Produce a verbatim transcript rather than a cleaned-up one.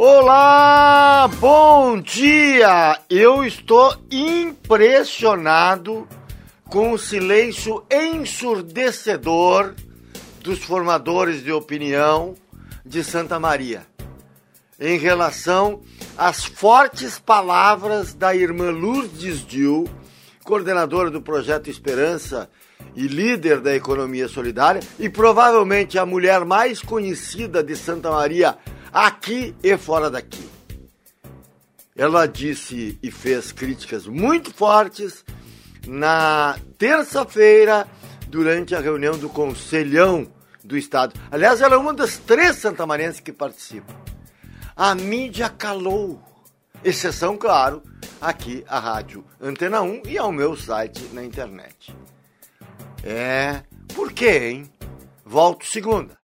Olá, bom dia! Eu estou impressionado com o silêncio ensurdecedor dos formadores de opinião de Santa Maria em relação às fortes palavras da irmã Lourdes Dil, coordenadora do Projeto Esperança e líder da economia solidária e provavelmente a mulher mais conhecida de Santa Maria aqui e fora daqui. Ela disse e fez críticas muito fortes na terça-feira durante a reunião do Conselhão do Estado. Aliás, ela é uma das três santamarienses que participam. A mídia calou, exceção, claro, aqui a Rádio Antena um e ao meu site na internet. É, por quê, hein? Volto segunda.